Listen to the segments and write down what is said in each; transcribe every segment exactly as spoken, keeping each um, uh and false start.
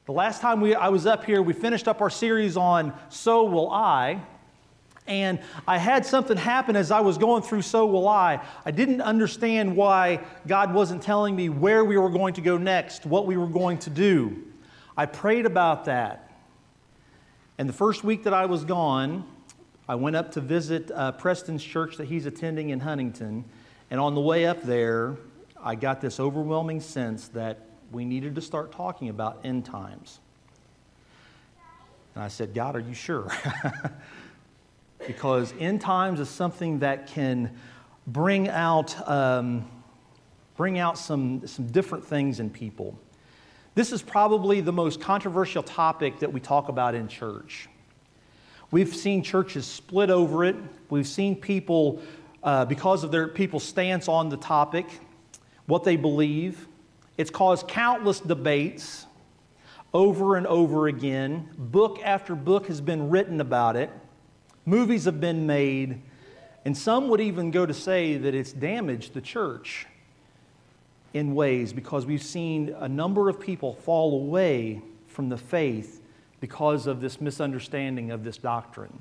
The last time we, I was up here, we finished up our series on So Will I. And I had something happen as I was going through So Will I. I didn't understand why God wasn't telling me where we were going to go next, what we were going to do. I prayed about that. And the first week that I was gone, I went up to visit uh, Preston's church that he's attending in Huntington. And on the way up there, I got this overwhelming sense that we needed to start talking about end times. And I said, God, are you sure? Because end times is something that can bring out, um, bring out some, some different things in people. This is probably the most controversial topic that we talk about in church. We've seen churches split over it. We've seen people, uh, because of their people's stance on the topic, what they believe. It's caused countless debates over and over again. Book after book has been written about it. Movies have been made. And some would even go to say that it's damaged the church in ways because we've seen a number of people fall away from the faith because of this misunderstanding of this doctrine.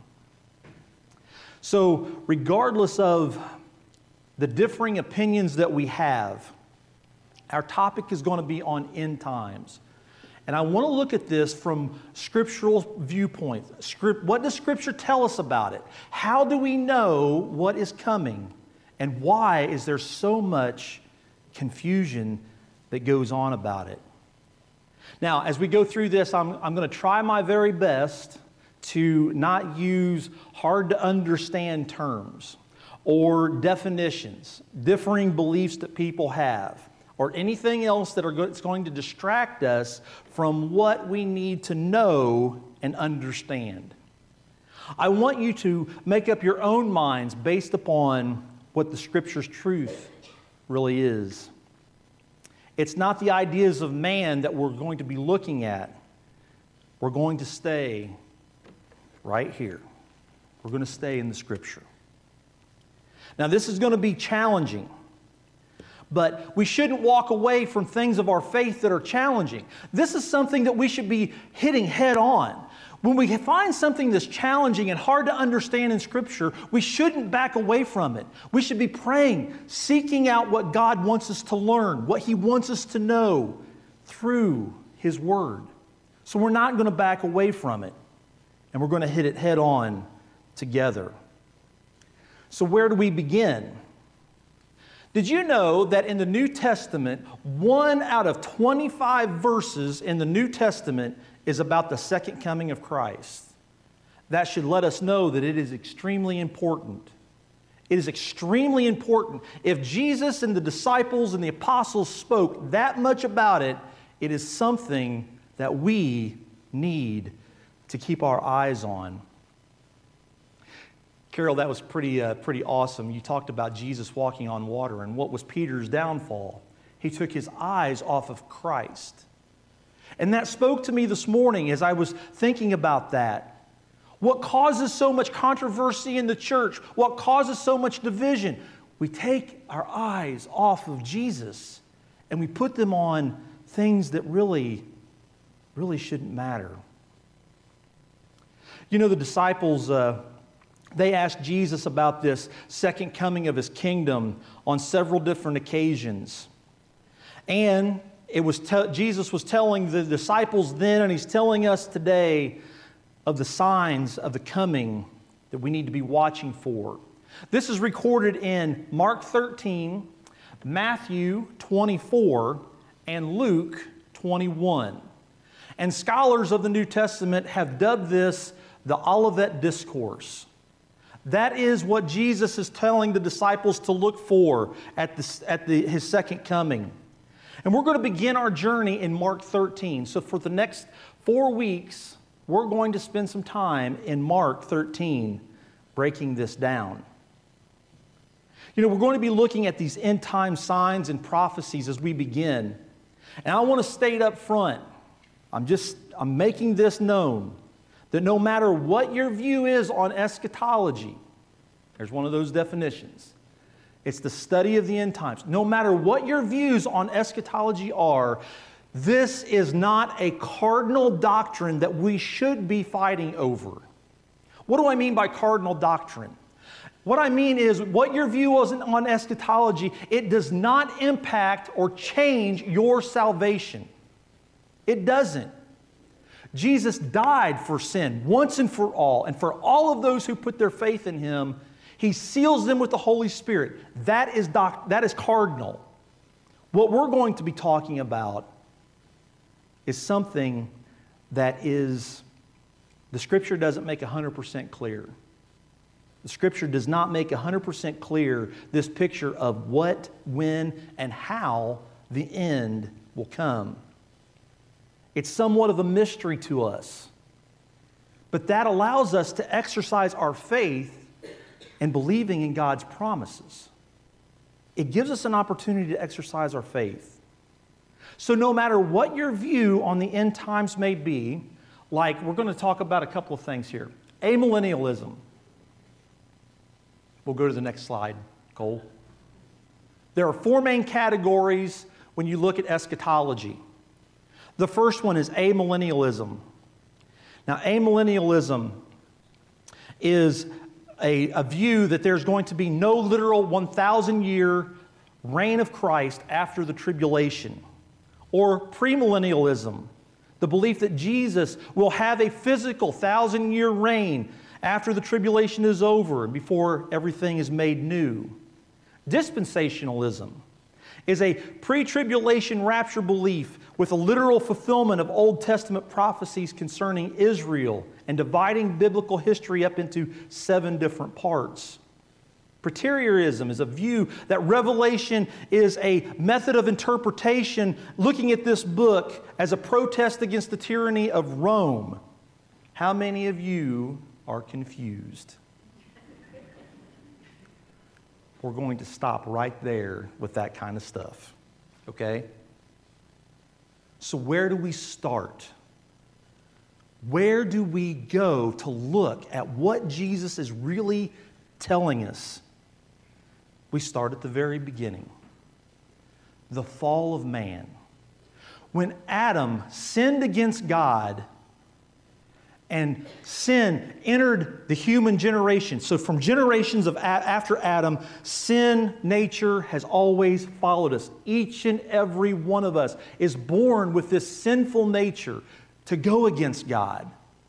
So regardless of the differing opinions that we have, our topic is going to be on end times. And I want to look at this from scriptural viewpoint. Script, what does Scripture tell us about it? How do we know what is coming? And why is there so much confusion that goes on about it? Now, as we go through this, I'm, I'm going to try my very best to not use hard to understand terms or definitions, differing beliefs that people have, or anything else that are go- that's going to distract us from what we need to know and understand. I want you to make up your own minds based upon what the Scripture's truth really is. It's not the ideas of man that we're going to be looking at. We're going to stay right here. We're going to stay in the Scripture. Now, this is going to be challenging. But we shouldn't walk away from things of our faith that are challenging. This is something that we should be hitting head on. When we find something that's challenging and hard to understand in Scripture, we shouldn't back away from it. We should be praying, seeking out what God wants us to learn, what He wants us to know through His Word. So we're not going to back away from it, and we're going to hit it head on together. So where do we begin? Did you know that in the New Testament, one out of twenty-five verses in the New Testament is about the second coming of Christ? That should let us know that it is extremely important. It is extremely important. If Jesus and the disciples and the apostles spoke that much about it, it is something that we need to keep our eyes on. Carol, that was pretty, uh, pretty awesome. You talked about Jesus walking on water, and what was Peter's downfall? He took his eyes off of Christ. And that spoke to me this morning as I was thinking about that. What causes so much controversy in the church? What causes so much division? We take our eyes off of Jesus and we put them on things that really, really shouldn't matter. You know, the disciples... Uh, They asked Jesus about this second coming of His kingdom on several different occasions. And it was te- Jesus was telling the disciples then, and He's telling us today, of the signs of the coming that we need to be watching for. This is recorded in Mark thirteen, Matthew twenty-four, and Luke twenty-one. And scholars of the New Testament have dubbed this the Olivet Discourse. That is what Jesus is telling the disciples to look for at, the, at the, His second coming. And we're going to begin our journey in Mark thirteen. So for the next four weeks, we're going to spend some time in Mark thirteen breaking this down. You know, we're going to be looking at these end time signs and prophecies as we begin. And I want to state up front, I'm just, I'm making this known, that no matter what your view is on eschatology, there's one of those definitions. It's the study of the end times. No matter what your views on eschatology are, This is not a cardinal doctrine that we should be fighting over. What do I mean by cardinal doctrine? What I mean is what your view is on eschatology, it does not impact or change your salvation. It doesn't. Jesus died for sin once and for all, and for all of those who put their faith in Him, He seals them with the Holy Spirit. That is, doc, that is cardinal. What we're going to be talking about is something that is, the Scripture doesn't make one hundred percent clear. The Scripture does not make one hundred percent clear this picture of what, when, and how the end will come. It's somewhat of a mystery to us. But that allows us to exercise our faith in believing in God's promises. It gives us an opportunity to exercise our faith. So no matter what your view on the end times may be, like we're going to talk about a couple of things here. Amillennialism. We'll go to the next slide, Cole. There are four main categories when you look at eschatology. The first one is amillennialism. Now, amillennialism is a, a view that there's going to be no literal one thousand year reign of Christ after the tribulation. Or premillennialism, the belief that Jesus will have a physical thousand year reign after the tribulation is over and before everything is made new. Dispensationalism is a pre-tribulation rapture belief with a literal fulfillment of Old Testament prophecies concerning Israel and dividing biblical history up into seven different parts. Preteriorism is a view that Revelation is a method of interpretation looking at this book as a protest against the tyranny of Rome. How many of you are confused? We're going to stop right there with that kind of stuff, okay? So where do we start? Where do we go to look at what Jesus is really telling us? We start at the very beginning. The fall of man. When Adam sinned against God and sin entered the human generation. So from generations of a- after Adam, sin nature has always followed us. Each and every one of us is born with this sinful nature to go against God.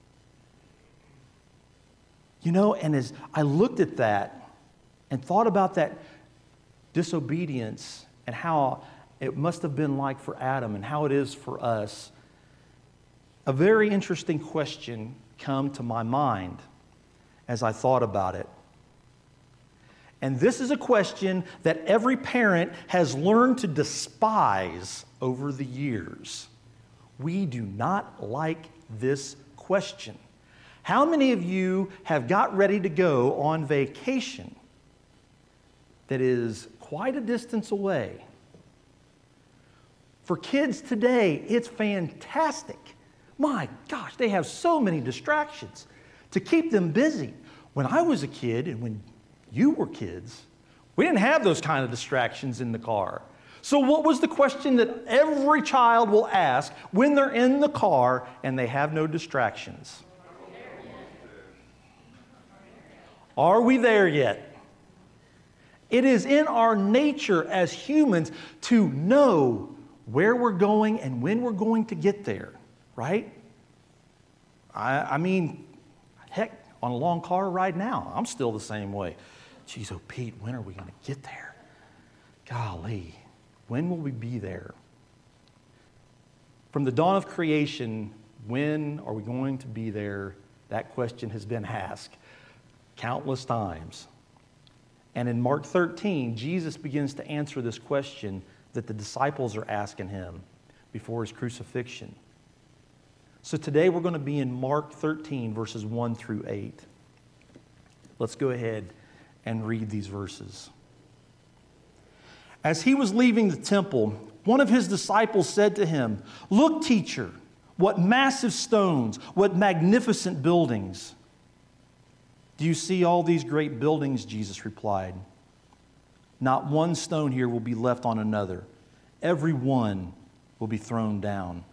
You know, and as I looked at that and thought about that disobedience and how it must have been like for Adam and how it is for us, a very interesting question came to my mind as I thought about it. And this is a question that every parent has learned to despise over the years. We do not like this question. How many of you have got ready to go on vacation that is quite a distance away? For kids today, it's fantastic. My gosh, they have so many distractions to keep them busy. When I was a kid and when you were kids, we didn't have those kind of distractions in the car. So what was the question that every child will ask when they're in the car and they have no distractions? Are we there yet? It is in our nature as humans to know where we're going and when we're going to get there, right? I, I mean, heck, on a long car ride now, I'm still the same way. Geez, oh Pete, when are we going to get there? Golly, when will we be there? From the dawn of creation, when are we going to be there? That question has been asked countless times. And in Mark thirteen, Jesus begins to answer this question that the disciples are asking him before his crucifixion. So today we're going to be in Mark thirteen, verses one through eight. Let's go ahead and read these verses. As he was leaving the temple, one of his disciples said to him, "Look, teacher, what massive stones, what magnificent buildings." "Do you see all these great buildings?" Jesus replied. "Not one stone here will be left on another. Every one will be thrown down.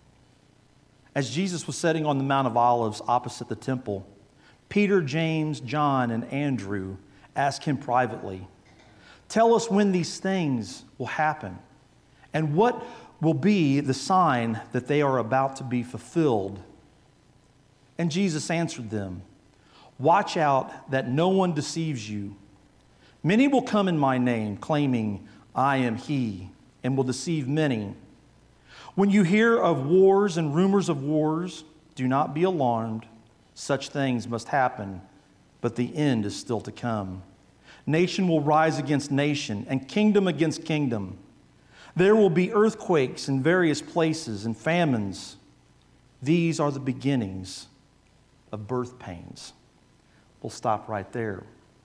As Jesus was sitting on the Mount of Olives opposite the temple, Peter, James, John, and Andrew asked him privately, "Tell us when these things will happen, and what will be the sign that they are about to be fulfilled?" And Jesus answered them, "Watch out that no one deceives you. Many will come in my name, claiming, 'I am he,' and will deceive many. When you hear of wars and rumors of wars, do not be alarmed. Such things must happen, but the end is still to come. Nation will rise against nation, and kingdom against kingdom. There will be earthquakes in various places and famines. These are the beginnings of birth pains." We'll stop right there.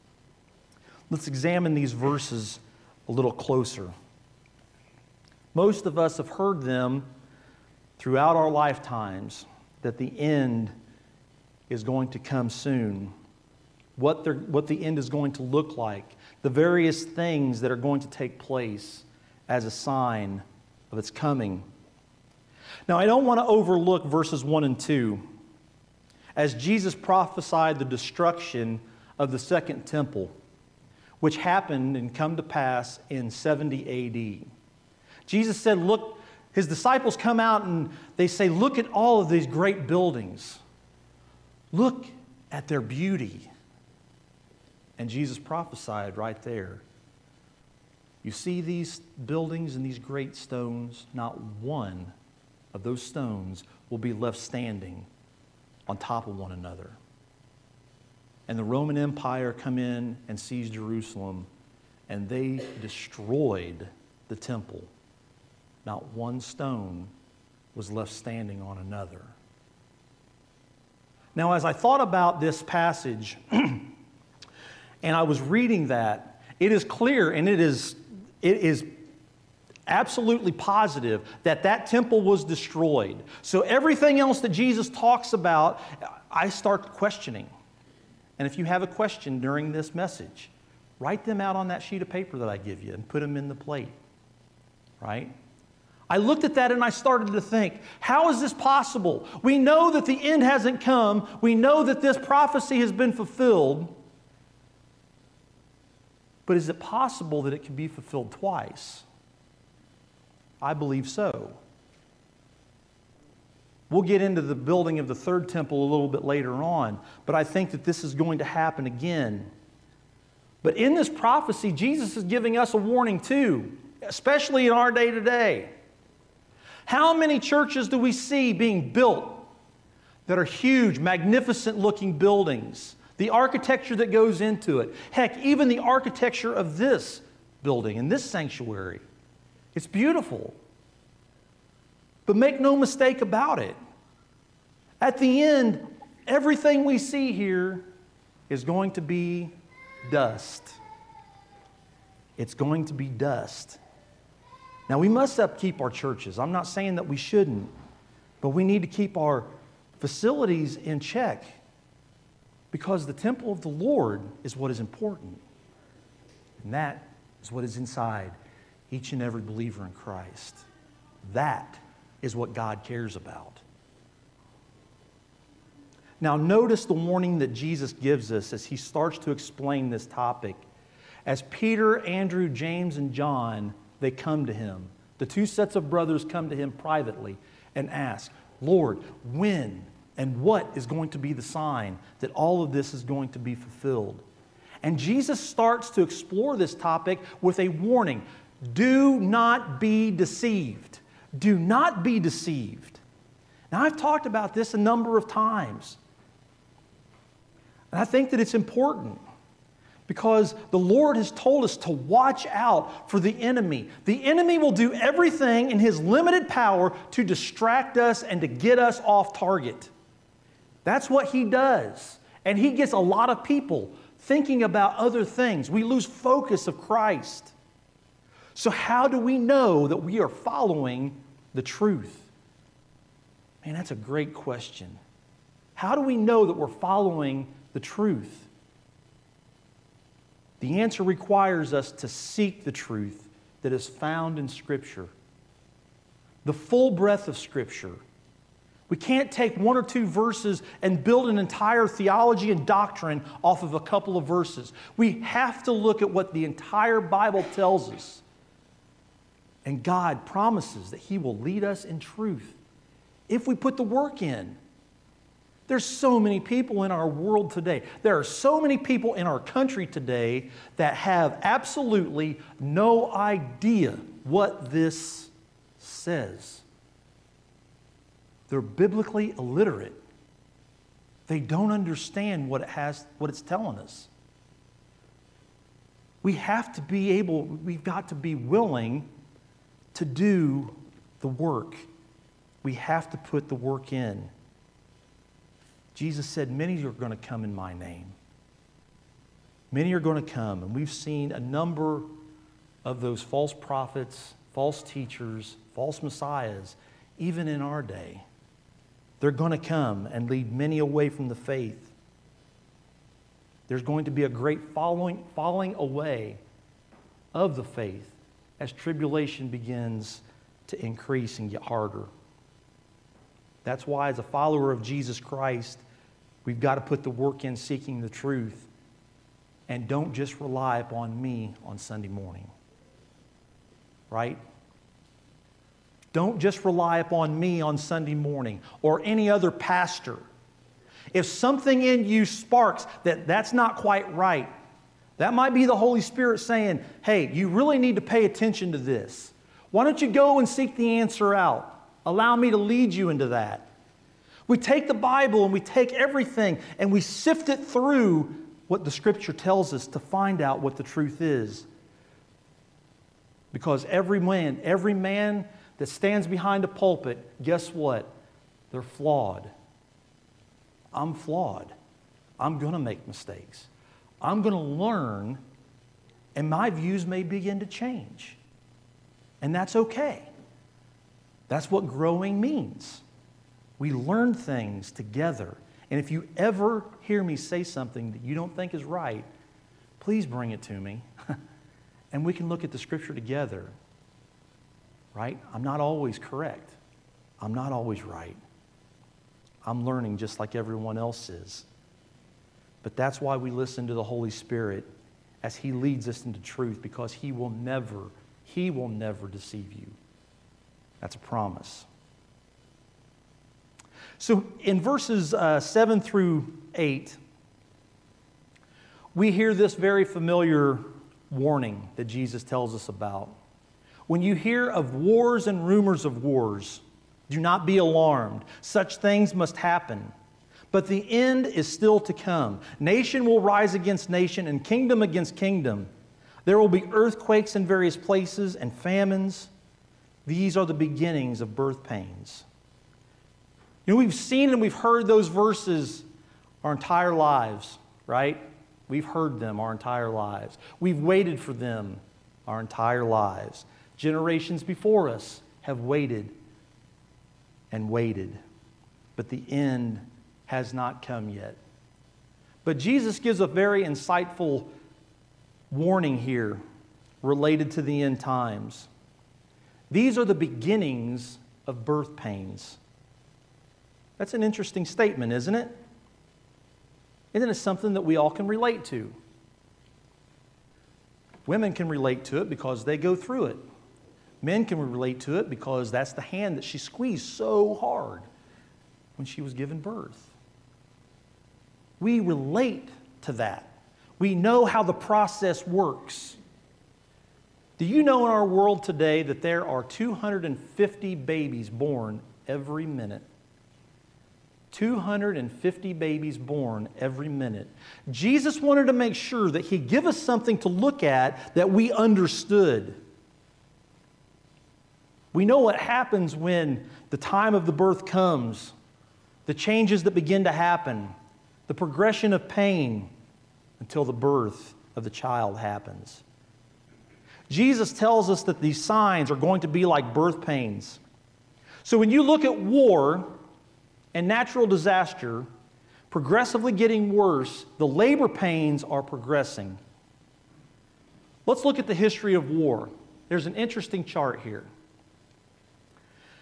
Let's examine these verses a little closer. Most of us have heard them throughout our lifetimes that the end is going to come soon. What, what the end is going to look like. The various things that are going to take place as a sign of its coming. Now, I don't want to overlook verses one and two. As Jesus prophesied the destruction of the second temple, which happened and come to pass in seventy A D. Jesus said, look, his disciples come out and they say, "Look at all of these great buildings. Look at their beauty." And Jesus prophesied right there. You see these buildings and these great stones? Not one of those stones will be left standing on top of one another. And the Roman Empire come in and seized Jerusalem, and they destroyed the temple. Not one stone was left standing on another. Now, as I thought about this passage, and I was reading that, it is clear and it is, it is absolutely positive that that temple was destroyed. So everything else that Jesus talks about, I start questioning. And if you have a question during this message, write them out on that sheet of paper that I give you and put them in the plate, right? I looked at that and I started to think, how is this possible? We know that the end hasn't come. We know that this prophecy has been fulfilled. But is it possible that it can be fulfilled twice? I believe so. We'll get into the building of the third temple a little bit later on, but I think that this is going to happen again. But in this prophecy, Jesus is giving us a warning too, especially in our day today. How many churches do we see being built that are huge, magnificent looking buildings? The architecture that goes into it. Heck, even the architecture of this building and this sanctuary. It's beautiful. But make no mistake about it. At the end, everything we see here is going to be dust. It's going to be dust. Now, we must upkeep our churches. I'm not saying that we shouldn't, but we need to keep our facilities in check because the temple of the Lord is what is important. And that is what is inside each and every believer in Christ. That is what God cares about. Now, notice the warning that Jesus gives us as he starts to explain this topic. As Peter, Andrew, James, and John, they come to him. The two sets of brothers come to him privately and ask, "Lord, when and what is going to be the sign that all of this is going to be fulfilled?" And Jesus starts to explore this topic with a warning. Do not be deceived. Do not be deceived. Now, I've talked about this a number of times. And I think that it's important because the Lord has told us to watch out for the enemy. The enemy will do everything in his limited power to distract us and to get us off target. That's what he does. And he gets a lot of people thinking about other things. We lose focus of Christ. So how do we know that we are following the truth? Man, that's a great question. How do we know that we're following the truth? The answer requires us to seek the truth that is found in Scripture. the full breadth of Scripture. We can't take one or two verses and build an entire theology and doctrine off of a couple of verses. We have to look at what the entire Bible tells us. And God promises that He will lead us in truth if we put the work in. There's so many people in our world today. There are so many people in our country today that have absolutely no idea what this says. They're biblically illiterate. They don't understand what it has, what it's telling us. We have to be able, we've got to be willing to do the work. We have to put the work in. Jesus said, many are going to come in my name. Many are going to come, and we've seen a number of those false prophets, false teachers, false messiahs, even in our day. They're going to come and lead many away from the faith. There's going to be a great following, falling away of the faith as tribulation begins to increase and get harder. That's why, as a follower of Jesus Christ, we've got to put the work in seeking the truth, and don't just rely upon me on Sunday morning. Right? Don't just rely upon me on Sunday morning or any other pastor. If something in you sparks that that's not quite right, that might be the Holy Spirit saying, hey, you really need to pay attention to this. Why don't you go and seek the answer out? Allow me to lead you into that. We take the Bible and we take everything and we sift it through what the Scripture tells us to find out what the truth is. Because every man, every man that stands behind a pulpit, guess what? They're flawed. I'm flawed. I'm going to make mistakes. I'm going to learn, and my views may begin to change. And that's okay. That's what growing means. We learn things together. And if you ever hear me say something that you don't think is right, please bring it to me. And we can look at the Scripture together. Right? I'm not always correct. I'm not always right. I'm learning just like everyone else is. But that's why we listen to the Holy Spirit as He leads us into truth, because He will never, He will never deceive you. That's a promise. So in verses uh, seven through eight, we hear this very familiar warning that Jesus tells us about. When you hear of wars and rumors of wars, do not be alarmed. Such things must happen. But the end is still to come. Nation will rise against nation and kingdom against kingdom. There will be earthquakes in various places and famines. These are the beginnings of birth pains. You know, we've seen and we've heard those verses our entire lives, right? We've heard them our entire lives. We've waited for them our entire lives. Generations before us have waited and waited, but the end has not come yet. But Jesus gives a very insightful warning here related to the end times. These are the beginnings of birth pains. That's an interesting statement, isn't it? Isn't it something that we all can relate to? Women can relate to it because they go through it. Men can relate to it because that's the hand that she squeezed so hard when she was given birth. We relate to that. We know how the process works. Do you know in our world today that there are two hundred fifty babies born every minute? two hundred fifty babies born every minute. Jesus wanted to make sure that He'd give us something to look at that we understood. We know what happens when the time of the birth comes, the changes that begin to happen, the progression of pain until the birth of the child happens. Jesus tells us that these signs are going to be like birth pains. So when you look at war and natural disaster progressively getting worse, the labor pains are progressing. Let's look at the history of war. There's an interesting chart here.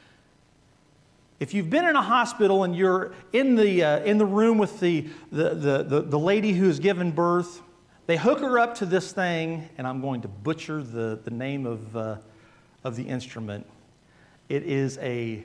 If you've been in a hospital and you're in the, uh, in the room with the, the, the, the, the lady who has given birth, they hook her up to this thing, and I'm going to butcher the, the name of, uh, of the instrument. It is a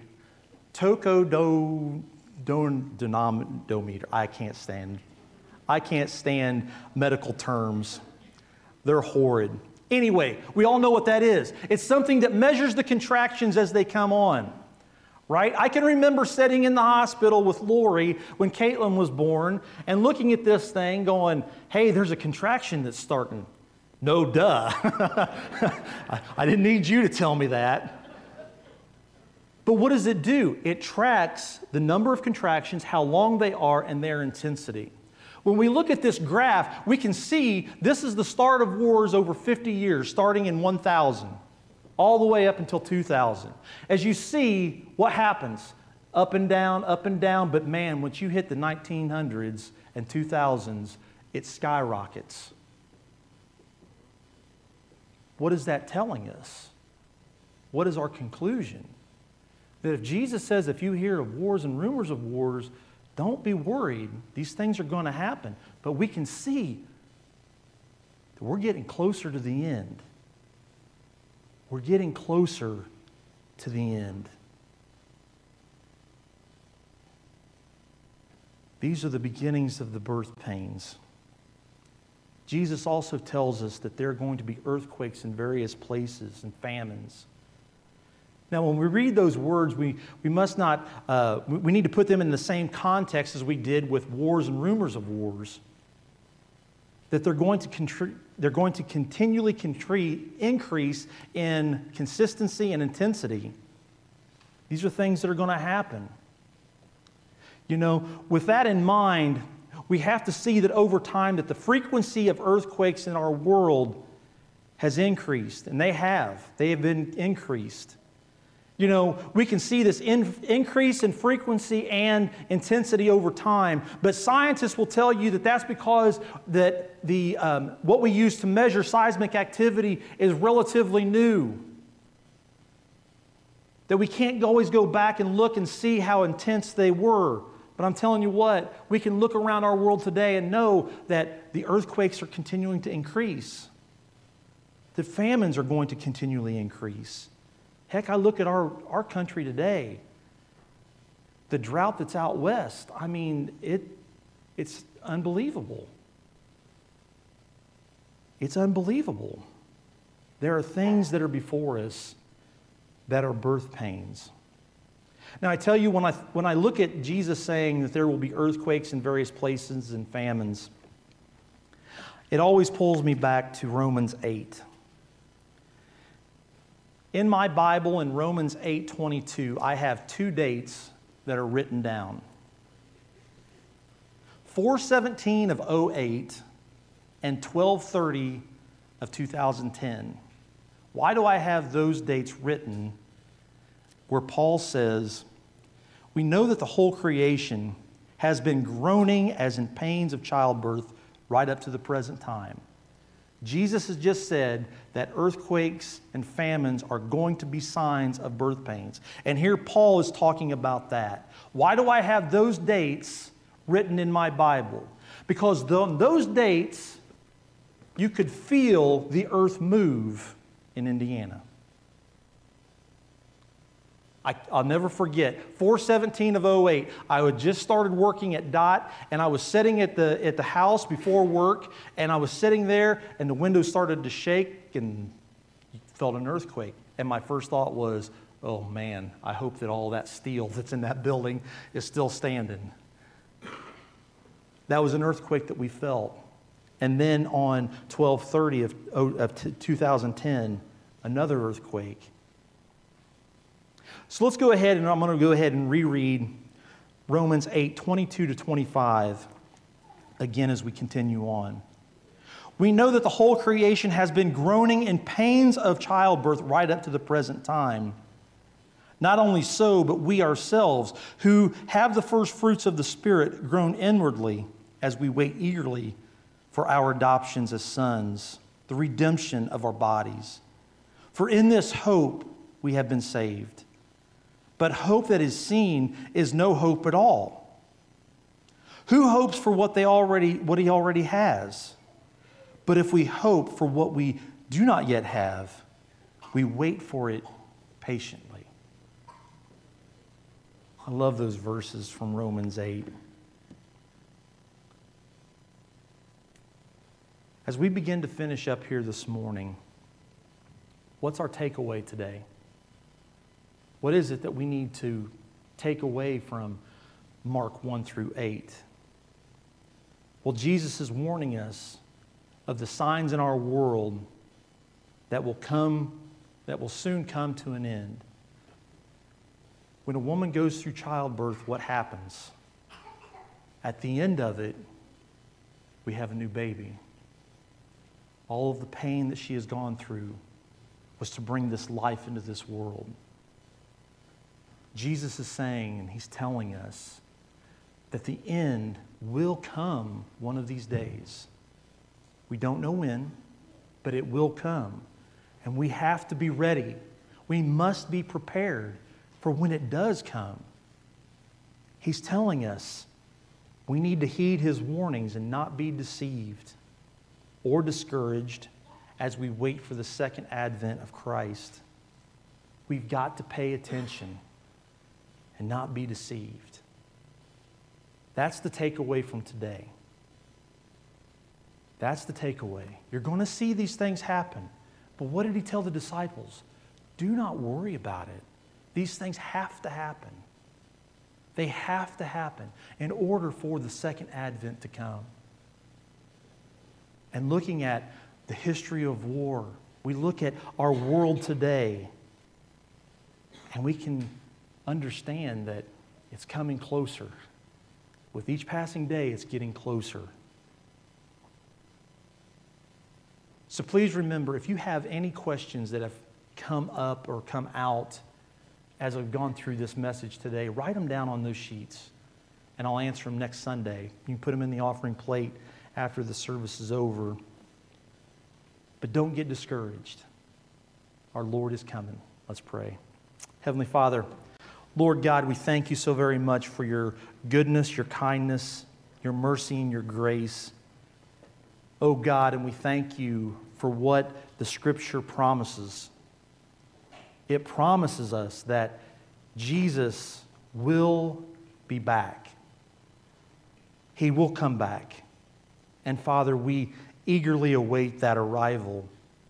tocodometer. I can't stand, I can't stand medical terms. They're horrid. Anyway, we all know what that is. It's something that measures the contractions as they come on. Right? I can remember sitting in the hospital with Lori when Caitlin was born and looking at this thing going, hey, there's a contraction that's starting. No, duh. I didn't need you to tell me that. But what does it do? It tracks the number of contractions, how long they are, and their intensity. When we look at this graph, we can see this is the start of wars over fifty years, starting in one thousand. All the way up until two thousand. As you see, what happens? Up and down, up and down, but man, once you hit the nineteen hundreds and two thousands, it skyrockets. What is that telling us? What is our conclusion? That if Jesus says, if you hear of wars and rumors of wars, don't be worried. These things are going to happen. But we can see that we're getting closer to the end. We're getting closer to the end. These are the beginnings of the birth pains. Jesus also tells us that there are going to be earthquakes in various places and famines. Now, when we read those words, we, we must not, uh, we need to put them in the same context as we did with wars and rumors of wars. That they're going to contri- they're going to continually contri- increase in consistency and intensity. These are things that are going to happen. You know, with that in mind, we have to see that over time that the frequency of earthquakes in our world has increased, and they have. They have been increased. You know, we can see this in, increase in frequency and intensity over time, but scientists will tell you that that's because that the, um, what we use to measure seismic activity is relatively new. That we can't always go back and look and see how intense they were. But I'm telling you what, we can look around our world today and know that the earthquakes are continuing to increase. The famines are going to continually increase. Heck, I look at our, our country today, the drought that's out west, I mean, it, it's unbelievable. It's unbelievable. There are things that are before us that are birth pains. Now, I tell you, when I, when I look at Jesus saying that there will be earthquakes in various places and famines, it always pulls me back to Romans eight. In my Bible, in Romans eight twenty-two, I have two dates that are written down. four seventeen of oh eight and twelve thirty of two thousand ten. Why do I have those dates written where Paul says, we know that the whole creation has been groaning as in pains of childbirth right up to the present time. Jesus has just said that earthquakes and famines are going to be signs of birth pains. And here Paul is talking about that. Why do I have those dates written in my Bible? Because on those dates, you could feel the earth move in Indiana. I, I'll never forget, four seventeen of oh eight, I had just started working at D O T, and I was sitting at the, at the house before work, and I was sitting there, and the windows started to shake, and felt an earthquake. And my first thought was, oh man, I hope that all that steel that's in that building is still standing. That was an earthquake that we felt. And then on twelve thirty of, of two thousand ten, another earthquake. So let's go ahead, and I'm going to go ahead and reread Romans eight twenty-two to twenty-five again as we continue on. We know that the whole creation has been groaning in pains of childbirth right up to the present time. Not only so, but we ourselves, who have the first fruits of the Spirit, groan inwardly as we wait eagerly for our adoptions as sons, the redemption of our bodies. For in this hope we have been saved. But hope that is seen is no hope at all. Who hopes for what they already what he already has? But if we hope for what we do not yet have, we wait for it patiently. I love those verses from Romans eight. As we begin to finish up here this morning, what's our takeaway today? What is it that we need to take away from Mark one through eight? Well, Jesus is warning us of the signs in our world that will come, that will soon come to an end. When a woman goes through childbirth, what happens? At the end of it, we have a new baby. All of the pain that she has gone through was to bring this life into this world. Jesus is saying, and he's telling us, that the end will come one of these days. We don't know when, but it will come. And we have to be ready. We must be prepared for when it does come. He's telling us we need to heed his warnings and not be deceived or discouraged as we wait for the second advent of Christ. We've got to pay attention and not be deceived. That's the takeaway from today. That's the takeaway. You're going to see these things happen. But what did he tell the disciples? Do not worry about it. These things have to happen. They have to happen in order for the second advent to come. And looking at the history of war, we look at our world today, and we can understand that it's coming closer. With each passing day, it's getting closer. So please remember, if you have any questions that have come up or come out as I've gone through this message today, write them down on those sheets, and I'll answer them next Sunday. You can put them in the offering plate after the service is over. But don't get discouraged. Our Lord is coming. Let's pray. Heavenly Father, Lord God, we thank you so very much for your goodness, your kindness, your mercy, and your grace. Oh God, and we thank you for what the Scripture promises. It promises us that Jesus will be back. He will come back. And Father, we eagerly await that arrival.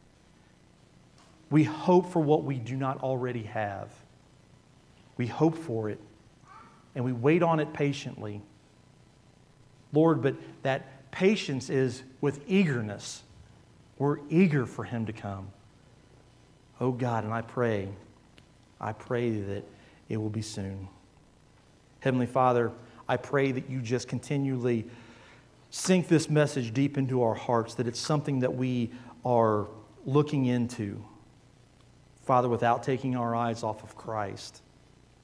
We hope for what we do not already have. We hope for it, and we wait on it patiently. Lord, but that patience is with eagerness. We're eager for him to come. Oh God, and I pray, I pray that it will be soon. Heavenly Father, I pray that you just continually sink this message deep into our hearts, that it's something that we are looking into, Father, without taking our eyes off of Christ.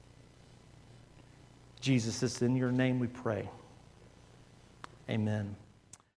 Jesus, it's in your name we pray. Amen.